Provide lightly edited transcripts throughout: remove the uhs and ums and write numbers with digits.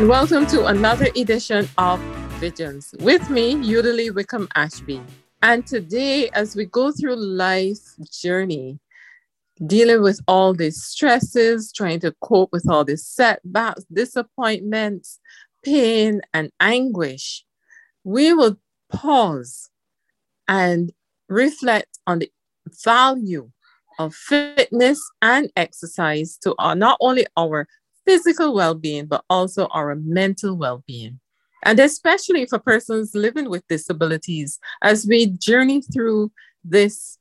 and welcome to another edition of Visions. With me, Udally Wickham Ashby. And today, as we go through life journey, dealing with all these stresses, trying to cope with all these setbacks, disappointments, pain, and anguish, we will pause and reflect on the value of fitness and exercise to not only our physical well-being, but also our mental well-being. And especially for persons living with disabilities as we journey through this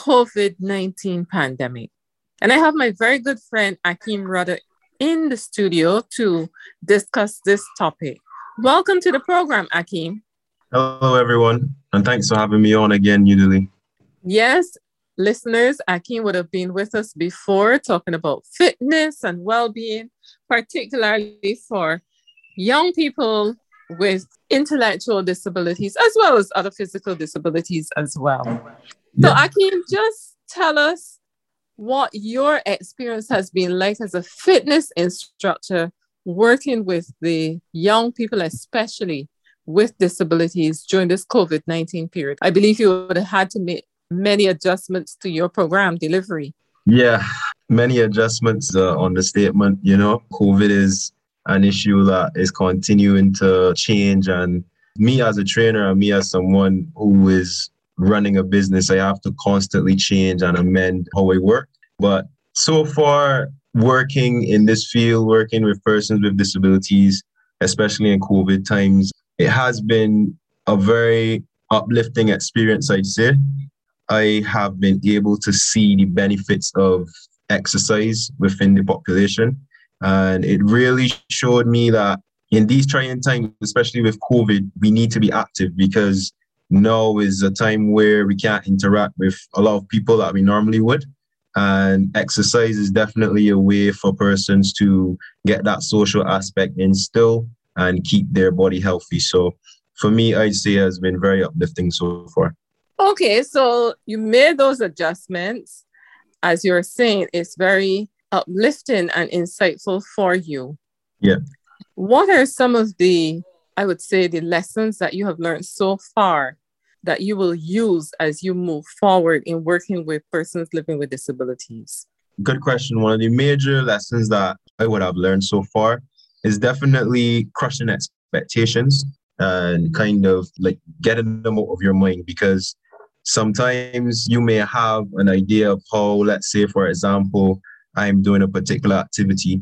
COVID-19 pandemic. And I have my very good friend, Akeem Rudder, in the studio to discuss this topic. Welcome to the program, Akeem. Hello, everyone. And thanks for having me on again, Udally. Yes, listeners, Akeem would have been with us before talking about fitness and well-being, particularly for young people with intellectual disabilities, as well as other physical disabilities as well. So Akeem, just tell us what your experience has been like as a fitness instructor working with the young people, especially with disabilities during this COVID-19 period. I believe you would have had to make many adjustments to your program delivery. Yeah, many adjustments on the statement. COVID is an issue that is continuing to change. And me as a trainer and me as someone who is running a business, I have to constantly change and amend how I work. But so far, working in this field, working with persons with disabilities, especially in COVID times, it has been a very uplifting experience, I'd say. I have been able to see the benefits of exercise within the population. And it really showed me that in these trying times, especially with COVID, we need to be active because now is a time where we can't interact with a lot of people that we normally would. And exercise is definitely a way for persons to get that social aspect in still and keep their body healthy. So for me, I'd say it has been very uplifting so far. Okay, so you made those adjustments. As you're saying, it's very uplifting and insightful for you. Yeah. What are some of the, I would say, the lessons that you have learned so far that you will use as you move forward in working with persons living with disabilities? Good question. One of the major lessons that I would have learned so far is definitely crushing expectations and kind of like getting them out of your mind, because sometimes you may have an idea of how, let's say, for example, I'm doing a particular activity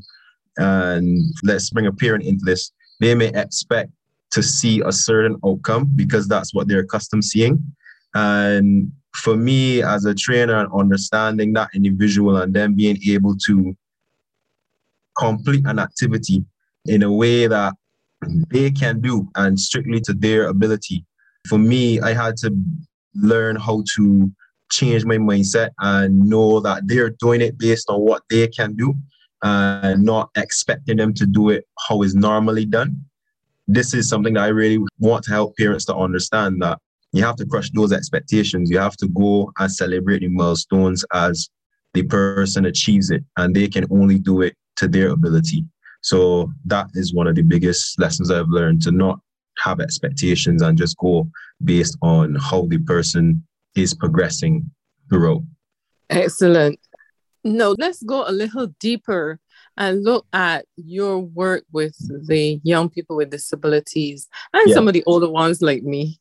and let's bring a parent into this. They may expect to see a certain outcome because that's what they're accustomed to seeing. And for me as a trainer, and understanding that individual and then being able to complete an activity in a way that they can do and strictly to their ability. For me, I had to learn how to change my mindset and know that they're doing it based on what they can do and not expecting them to do it how it's normally done. This is something that I really want to help parents to understand, that you have to crush those expectations. You have to go and celebrate the milestones as the person achieves it, and they can only do it to their ability. So that is one of the biggest lessons I've learned, to not have expectations and just go based on how the person is progressing throughout. Excellent. Now, let's go a little deeper and look at your work with the young people with disabilities and some of the older ones like me.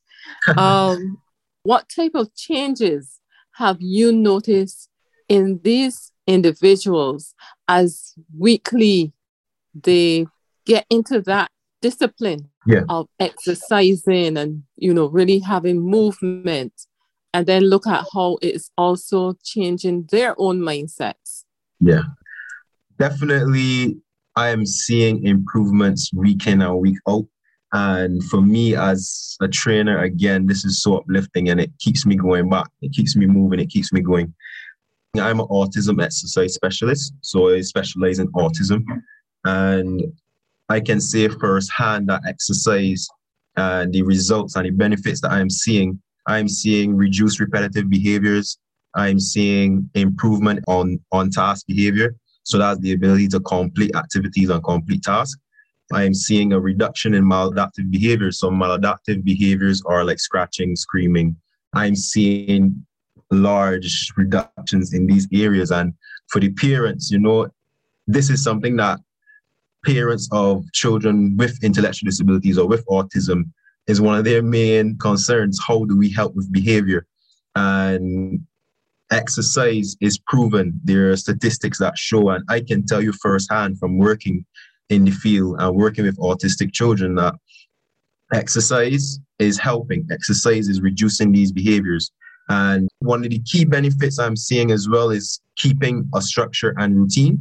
What type of changes have you noticed in these individuals as weekly they get into that discipline of exercising and, really having movement, and then look at how it's also changing their own mindsets? Yeah, definitely. I am seeing improvements week in and week out. And for me as a trainer, again, this is so uplifting and it keeps me going back. It keeps me moving. It keeps me going. I'm an autism exercise specialist, so I specialize in autism. And I can say firsthand that exercise and the results and the benefits that I'm seeing reduced repetitive behaviors. I'm seeing improvement on task behavior. So that's the ability to complete activities and complete tasks. I am seeing a reduction in maladaptive behaviors. So maladaptive behaviors are like scratching, screaming. I'm seeing large reductions in these areas. And for the parents, this is something that parents of children with intellectual disabilities or with autism is one of their main concerns. How do we help with behavior? And exercise is proven. There are statistics that show, and I can tell you firsthand from working in the field and working with autistic children, that exercise is helping. Exercise is reducing these behaviors. And one of the key benefits I'm seeing as well is keeping a structure and routine,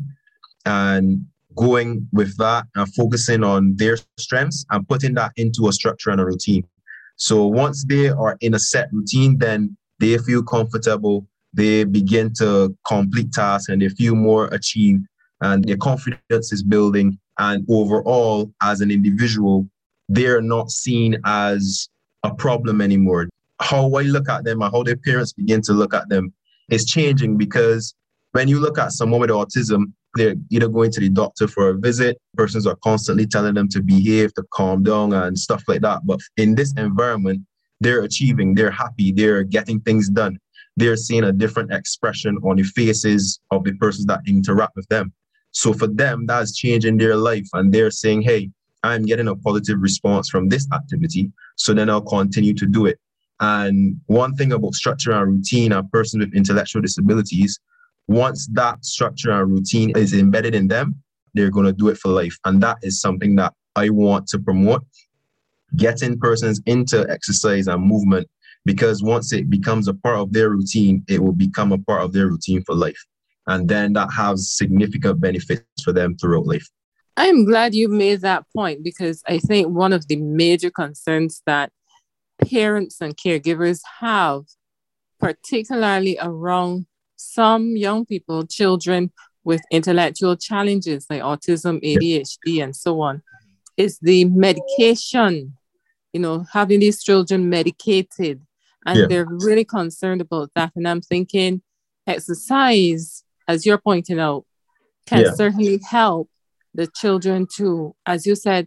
and going with that and focusing on their strengths and putting that into a structure and a routine. So once they are in a set routine, then they feel comfortable, they begin to complete tasks, and they feel more achieved, and their confidence is building. And overall, as an individual, they're not seen as a problem anymore. How I look at them and how their parents begin to look at them is changing, because when you look at someone with autism, they're either going to the doctor for a visit, persons are constantly telling them to behave, to calm down and stuff like that. But in this environment, they're achieving, they're happy, they're getting things done. They're seeing a different expression on the faces of the persons that interact with them. So for them, that's changing their life. And they're saying, hey, I'm getting a positive response from this activity, so then I'll continue to do it. And one thing about structure and routine and persons with intellectual disabilities, once that structure and routine is embedded in them, they're going to do it for life. And that is something that I want to promote, getting persons into exercise and movement, because once it becomes a part of their routine, it will become a part of their routine for life. And then that has significant benefits for them throughout life. I'm glad you made that point, because I think one of the major concerns that parents and caregivers have, particularly around some young people, children with intellectual challenges like autism, ADHD, and so on, is the medication, having these children medicated. And they're really concerned about that. And I'm thinking exercise, as you're pointing out, can certainly help the children to, as you said,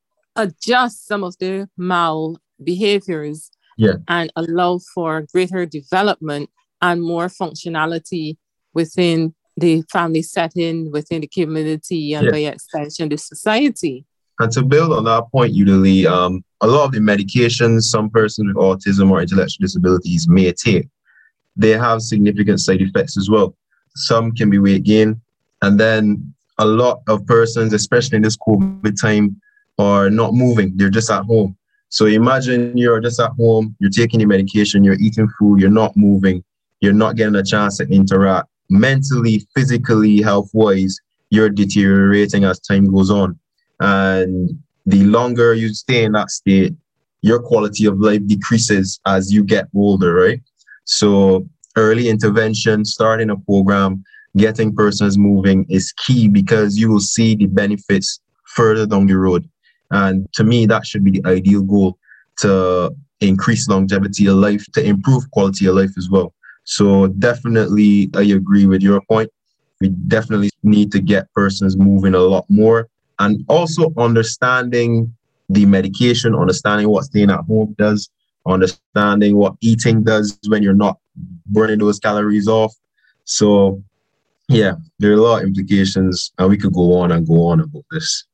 adjust some of their mal behaviors and allow for greater development and more functionality within the family setting, within the community, and by extension, the society. And to build on that point, Udali, a lot of the medications some persons with autism or intellectual disabilities may take, they have significant side effects as well. Some can be weight gain, and then a lot of persons, especially in this COVID time, are not moving. They're just at home. So imagine you're just at home, you're taking your medication, you're eating food, you're not moving, you're not getting a chance to interact. Mentally, physically, health-wise, you're deteriorating as time goes on. And the longer you stay in that state, your quality of life decreases as you get older, right? So early intervention, starting a program, getting persons moving is key, because you will see the benefits further down the road. And to me, that should be the ideal goal, to increase longevity of life, to improve quality of life as well. So definitely, I agree with your point. We definitely need to get persons moving a lot more, and also understanding the medication, understanding what staying at home does, understanding what eating does when you're not burning those calories off. So yeah, there are a lot of implications, and we could go on and go on about this.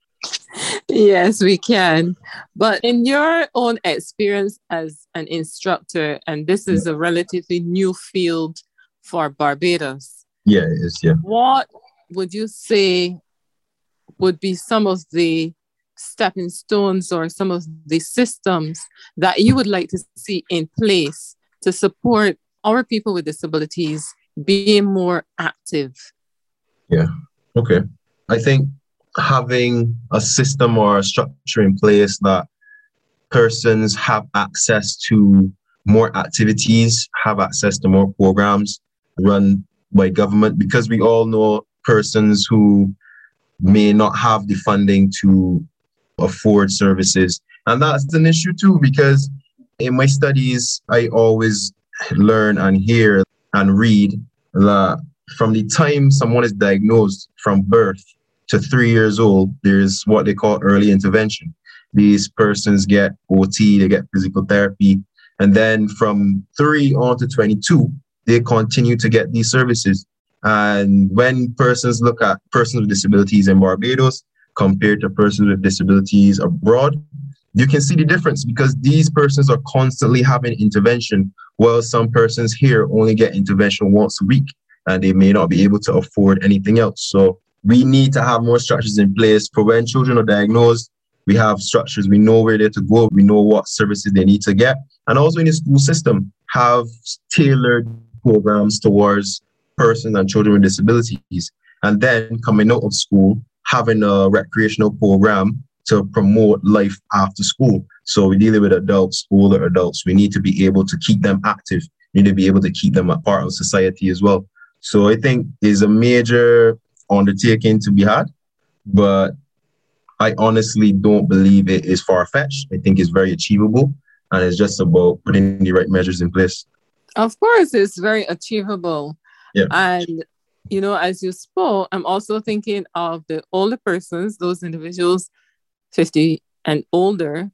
Yes, we can. But in your own experience as an instructor, and this is a relatively new field for Barbados. Yeah, it is, yeah. What would you say would be some of the stepping stones or some of the systems that you would like to see in place to support our people with disabilities being more active? Yeah, okay. I think having a system or a structure in place that persons have access to more activities, have access to more programs run by government, because we all know persons who may not have the funding to afford services. And that's an issue too, because in my studies, I always learn and hear and read that from the time someone is diagnosed from birth to 3 years old, there's what they call early intervention. These persons get OT, they get physical therapy, and then from 3 on to 22, they continue to get these services. And when persons look at persons with disabilities in Barbados compared to persons with disabilities abroad, you can see the difference because these persons are constantly having intervention, while some persons here only get intervention once a week and they may not be able to afford anything else. So we need to have more structures in place for when children are diagnosed. We have structures, we know where they're to go, we know what services they need to get. And also in the school system, have tailored programs towards persons and children with disabilities. And then coming out of school, having a recreational program to promote life after school. So we're dealing with adults, older adults. We need to be able to keep them active. We need to be able to keep them a part of society as well. So I think it's a major undertaking to be had, but I honestly don't believe it is far-fetched. I think it's very achievable, and it's just about putting the right measures in place. Of course, it's very achievable. Yeah. And, as you spoke, I'm also thinking of the older persons, those individuals 50 and older,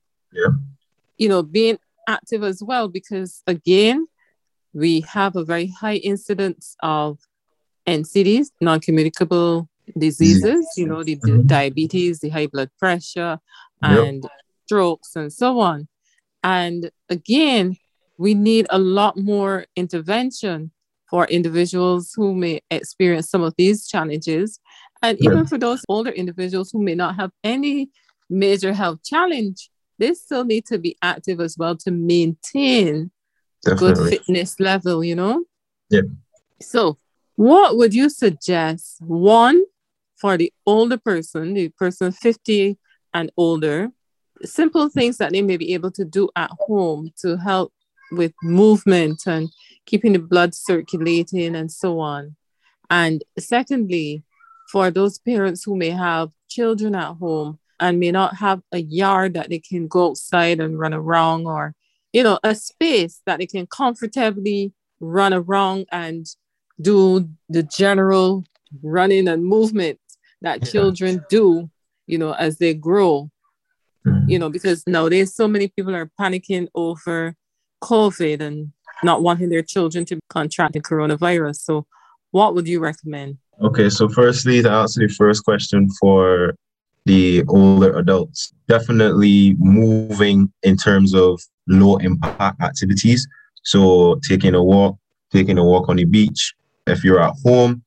being active as well, because again, we have a very high incidence of NCDs, non-communicable diseases, the diabetes, the high blood pressure, and strokes and so on. And again, we need a lot more intervention for individuals who may experience some of these challenges. And even for those older individuals who may not have any major health challenge, they still need to be active as well to maintain good fitness level, Yeah. So what would you suggest, one, for the older person, the person 50 and older, simple things that they may be able to do at home to help with movement and keeping the blood circulating and so on? And secondly, for those parents who may have children at home and may not have a yard that they can go outside and run around, or, a space that they can comfortably run around and do the general running and movement that children do, as they grow, because nowadays so many people are panicking over COVID and not wanting their children to contract the coronavirus. So what would you recommend? Okay, so firstly, to answer the first question for the older adults, definitely moving in terms of low impact activities. So taking a walk on the beach. If you're at home,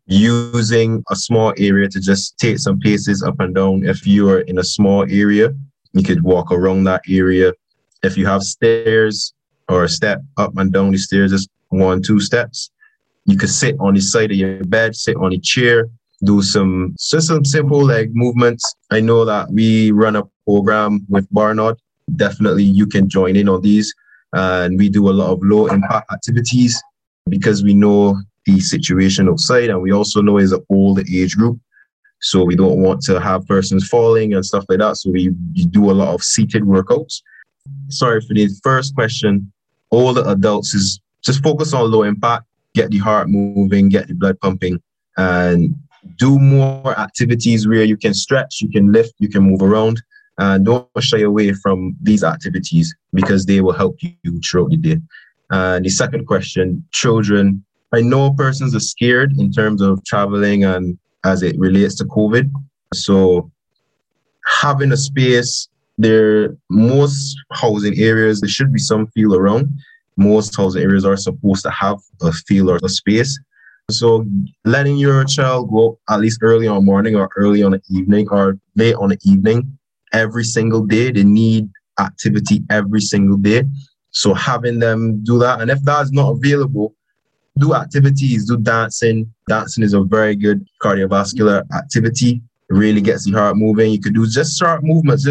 using a small area to just take some paces up and down. If you're in a small area, you could walk around that area. If you have stairs or a step up and down the stairs, just 1-2 steps. You could sit on the side of your bed, sit on a chair, do some simple leg movements. I know that we run a program with Barnard. Definitely you can join in on these. And we do a lot of low impact activities because we know the situation outside, and we also know it's an older age group. So we don't want to have persons falling and stuff like that. So we do a lot of seated workouts. Sorry for the first question. Older adults is just focus on low impact, get the heart moving, get the blood pumping, and do more activities where you can stretch, you can lift, you can move around, and don't shy away from these activities because they will help you throughout the day. And the second question, children. I know persons are scared in terms of traveling and as it relates to COVID. So having a space there, most housing areas, there should be some field around. Most housing areas are supposed to have a field or a space. So letting your child go at least early on morning or early on the evening or late on the evening, every single day, they need activity every single day. So having them do that. And if that is not available, do activities, do dancing. Dancing is a very good cardiovascular activity. It really gets the heart moving. You could do just short movements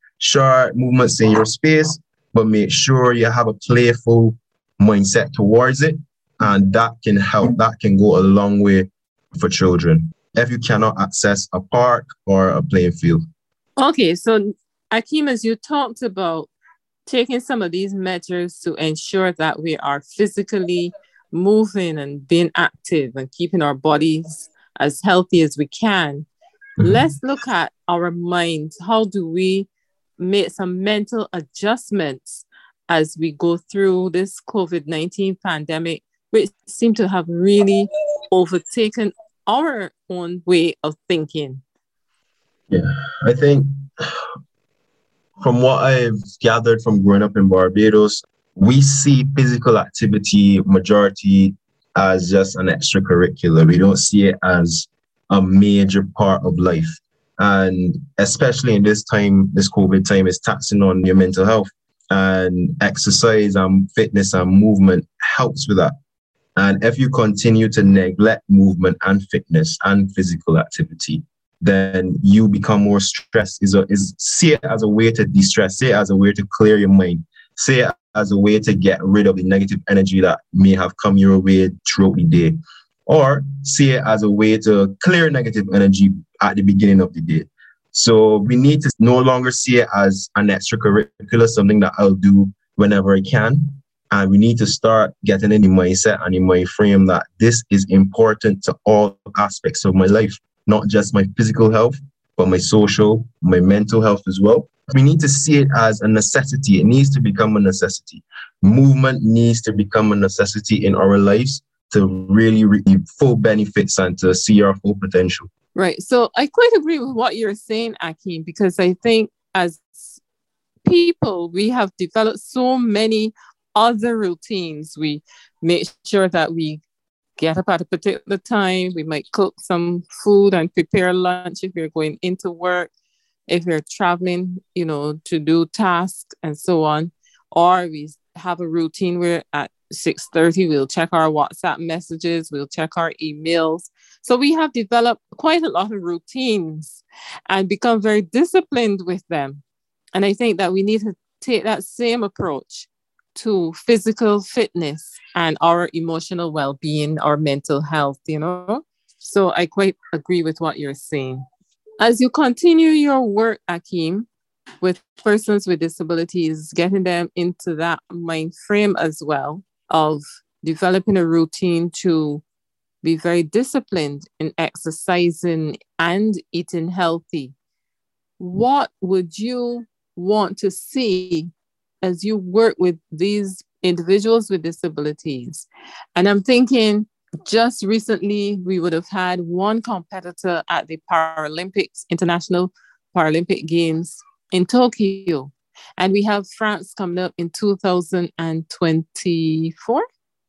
in your space, but make sure you have a playful mindset towards it. And that can help. That can go a long way for children if you cannot access a park or a playing field. Okay, so Akeem, as you talked about taking some of these measures to ensure that we are physically moving and being active and keeping our bodies as healthy as we can. let's look at our minds. How do we make some mental adjustments as we go through this COVID-19 pandemic, which seem to have really overtaken our own way of thinking? Yeah, I think from what I've gathered from growing up in Barbados, we see physical activity majority as just an extracurricular. We don't see it as a major part of life. And especially in this time, this COVID time, is taxing on your mental health. And exercise and fitness and movement helps with that. And if you continue to neglect movement and fitness and physical activity, then you become more stressed. See it as a way to de-stress, see it as a way to clear your mind, see it as a way to get rid of the negative energy that may have come your way throughout the day, or see it as a way to clear negative energy at the beginning of the day. So we need to no longer see it as an extracurricular, something that I'll do whenever I can. And we need to start getting in the mindset and in my frame that this is important to all aspects of my life, not just my physical health, but my social, my mental health as well. We need to see it as a necessity. It needs to become a necessity. Movement needs to become a necessity in our lives to really reap full benefits and to see our full potential. Right. So I quite agree with what you're saying, Akeem, because I think as people, we have developed so many other routines. We make sure that we get up at a particular time. We might cook some food and prepare lunch if you're going into work, if you're traveling, to do tasks and so on. Or we have a routine where at 6:30, we'll check our WhatsApp messages, we'll check our emails. So we have developed quite a lot of routines and become very disciplined with them. And I think that we need to take that same approach to physical fitness and our emotional well-being, our mental health, So I quite agree with what you're saying. As you continue your work, Akeem, with persons with disabilities, getting them into that mind frame as well of developing a routine to be very disciplined in exercising and eating healthy. What would you want to see as you work with these individuals with disabilities? And I'm thinking just recently, we would have had one competitor at the Paralympics, International Paralympic Games in Tokyo. And we have France coming up in 2024.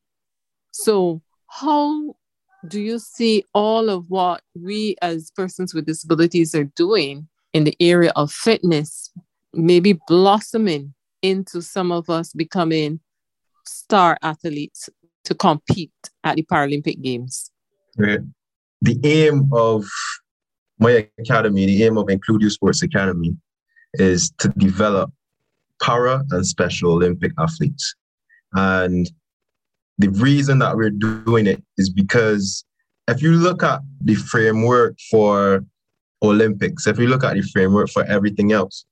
So how do you see all of what we as persons with disabilities are doing in the area of fitness, maybe blossoming into some of us becoming star athletes to compete at the Paralympic Games? Right. The aim of my academy, the aim of Include You Sports Academy, is to develop para and Special Olympic athletes. And the reason that we're doing it is because if you look at the framework for Olympics, if you look at the framework for everything else,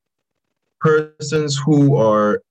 persons who are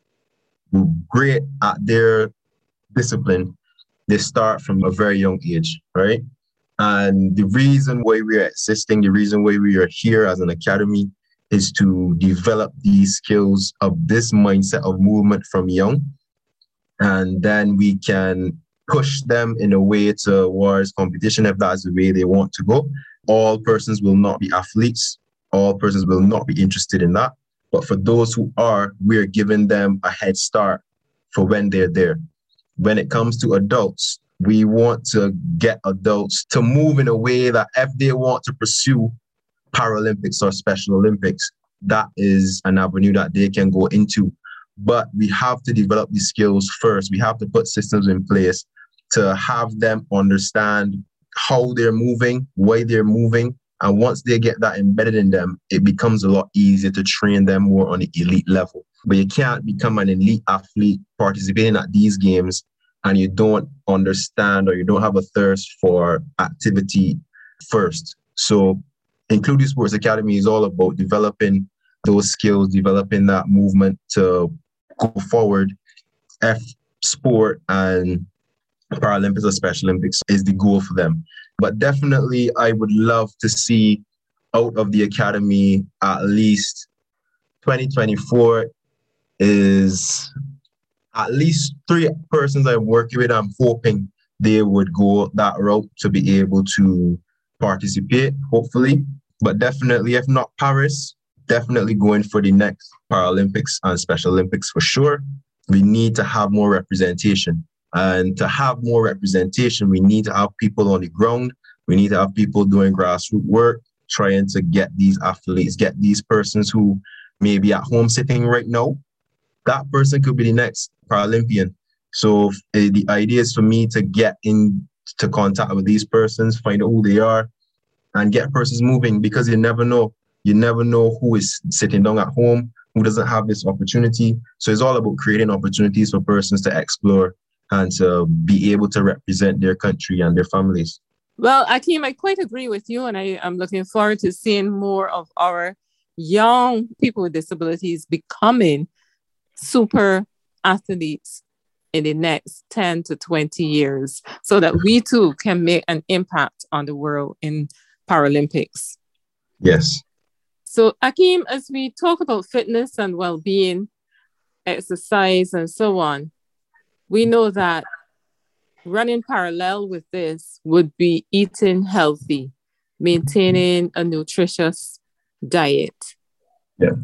great at their discipline, they start from a very young age, right? And the reason why we are existing, the reason why we are here as an academy is to develop these skills of this mindset of movement from young. And then we can push them in a way towards competition if that's the way they want to go. All persons will not be athletes. All persons will not be interested in that. But for those who are, we're giving them a head start for when they're there. When it comes to adults, we want to get adults to move in a way that if they want to pursue Paralympics or Special Olympics, that is an avenue that they can go into. But we have to develop these skills first. We have to put systems in place to have them understand how they're moving, why they're moving. And once they get that embedded in them, it becomes a lot easier to train them more on the elite level. But you can't become an elite athlete participating at these games and you don't understand or you don't have a thirst for activity first. So Include You Sports Academy is all about developing those skills, developing that movement to go forward. If sport and Paralympics or Special Olympics is the goal for them. But definitely, I would love to see out of the academy at least 2024 is at least three persons I'm working with. I'm hoping they would go that route to be able to participate, hopefully. But definitely, if not Paris, definitely going for the next Paralympics and Special Olympics for sure. We need to have more representation. And to have more representation, we need to have people on the ground. We need to have people doing grassroots work, trying to get these athletes, get these persons who may be at home sitting right now. That person could be the next Paralympian. So the idea is for me to get into contact with these persons, find out who they are, and get persons moving, because you never know. You never know who is sitting down at home, who doesn't have this opportunity. So it's all about creating opportunities for persons to explore and to be able to represent their country and their families. Well, Akeem, I quite agree with you, and I'm looking forward to seeing more of our young people with disabilities becoming super athletes in the next 10 to 20 years, so that we too can make an impact on the world in Paralympics. Yes. So, Akeem, as we talk about fitness and well-being, exercise, and so on, we know that running parallel with this would be eating healthy, maintaining a nutritious diet. Yeah.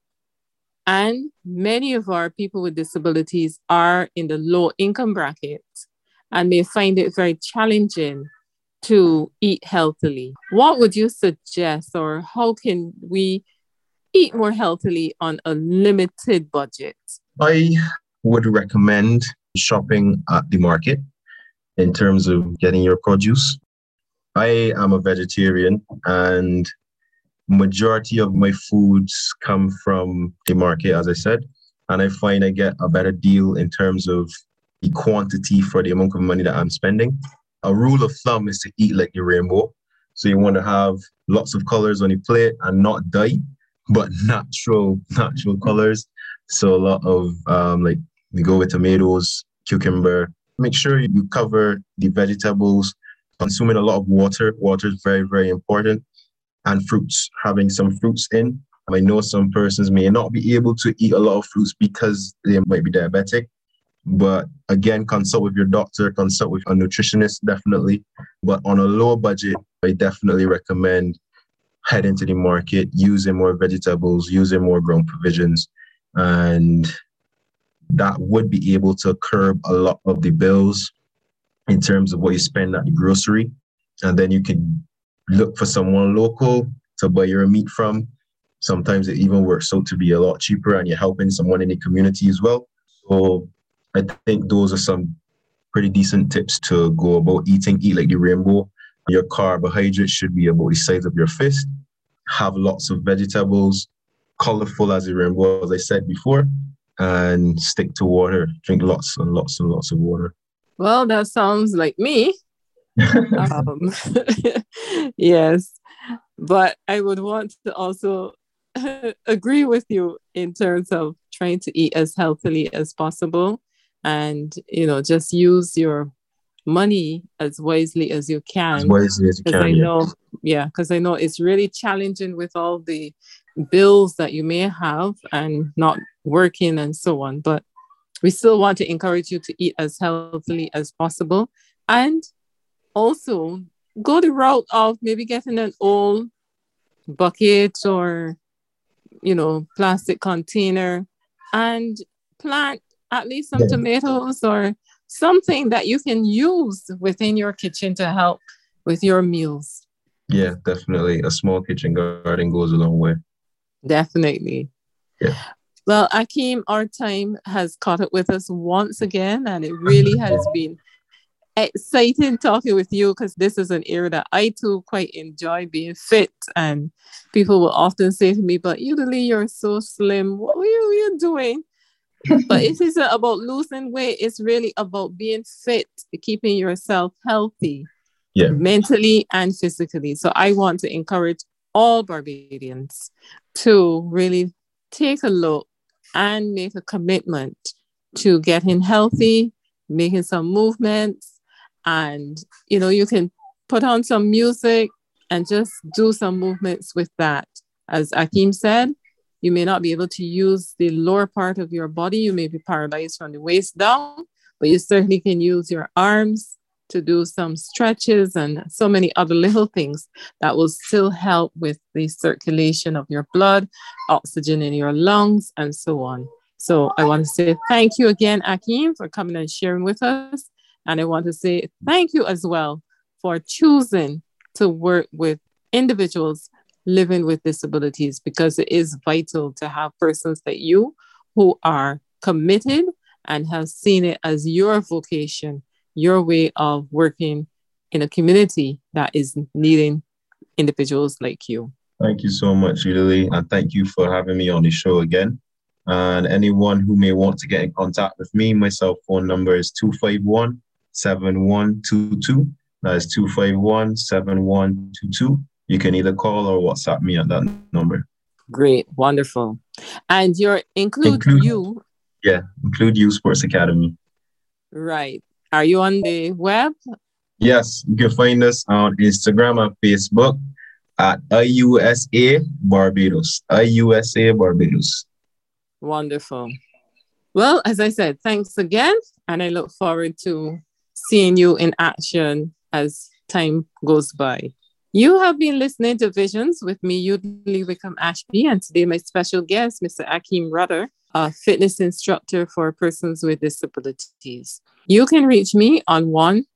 And many of our people with disabilities are in the low income bracket and may find it very challenging to eat healthily. What would you suggest, or how can we eat more healthily on a limited budget? I would recommend shopping at the market in terms of getting your produce. I am a vegetarian, and majority of my foods come from the market, as I said, and I find I get a better deal in terms of the quantity for the amount of money that I'm spending. A rule of thumb is to eat like the rainbow. So you want to have lots of colors on the plate and not dye, but natural colors. So a lot of like we go with tomatoes, cucumber. Make sure you cover the vegetables, consuming a lot of water. Water is very, very important. And fruits, having some fruits in. I know some persons may not be able to eat a lot of fruits because they might be diabetic. But again, consult with your doctor, consult with a nutritionist, definitely. But on a low budget, I definitely recommend heading to the market, using more vegetables, using more ground provisions. And that would be able to curb a lot of the bills in terms of what you spend at the grocery. And then you can look for someone local to buy your meat from. Sometimes it even works out to be a lot cheaper, and you're helping someone in the community as well. So I think those are some pretty decent tips to go about eating. Eat like the rainbow. Your carbohydrates should be about the size of your fist. Have lots of vegetables, colorful as a rainbow, as I said before, and stick to water. Drink lots and lots and lots of water. Well, that sounds like me. Yes, but I would want to also agree with you in terms of trying to eat as healthily as possible, and just use your money as wisely as you can. As wisely as you can. Because I know it's really challenging with all the bills that you may have and not working and so on. But we still want to encourage you to eat as healthily as possible, and also go the route of maybe getting an old bucket or plastic container and plant at least some tomatoes or something that you can use within your kitchen to help with your meals. Yeah, definitely. A small kitchen garden goes a long way. Definitely. Yeah. Well, Akeem, our time has caught up with us once again, and it really has been exciting talking with you, because this is an area that I too quite enjoy, being fit. And people will often say to me, but usually you're so slim. What are you doing? But it isn't about losing weight. It's really about being fit, keeping yourself healthy, mentally and physically. So I want to encourage all Barbadians to really take a look and make a commitment to getting healthy, making some movements, And, you can put on some music and just do some movements with that. As Akeem said, you may not be able to use the lower part of your body. You may be paralyzed from the waist down, but you certainly can use your arms to do some stretches and so many other little things that will still help with the circulation of your blood, oxygen in your lungs, and so on. So I want to say thank you again, Akeem, for coming and sharing with us. And I want to say thank you as well for choosing to work with individuals living with disabilities, because it is vital to have persons like you who are committed and have seen it as your vocation, your way of working in a community that is needing individuals like you. Thank you so much, Julie, and thank you for having me on the show again. And anyone who may want to get in contact with me, my cell phone number is 251-7122. That is 251-7122. You can either call or WhatsApp me at that number. Great, wonderful. And your include you. Yeah, Include You Sports Academy. Right. Are you on the web? Yes, you can find us on Instagram and Facebook at IUSA Barbados. IUSA Barbados. Wonderful. Well, as I said, thanks again. And I look forward to seeing you in action as time goes by. You have been listening to Visions with me, Udley Wickham Ashby, and today my special guest, Mr. Akeem Rudder, a fitness instructor for persons with disabilities. You can reach me on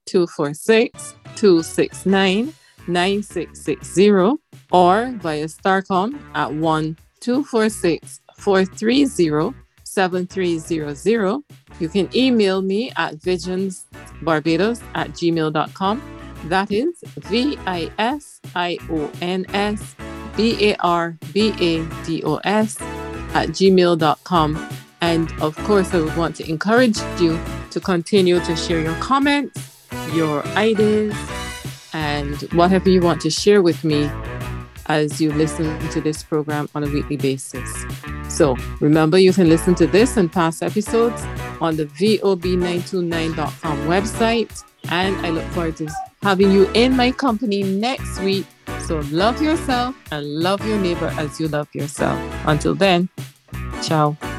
1-246-269-9660 or via Starcom at 1-246-430-7300. You can email me at visionsbarbados@gmail.com. That is VISIONSBARBADOS@gmail.com. And of course, I would want to encourage you to continue to share your comments, your ideas, and whatever you want to share with me as you listen to this program on a weekly basis. So remember, you can listen to this and past episodes on the VOB929.com website. And I look forward to having you in my company next week. So love yourself and love your neighbor as you love yourself. Until then, ciao.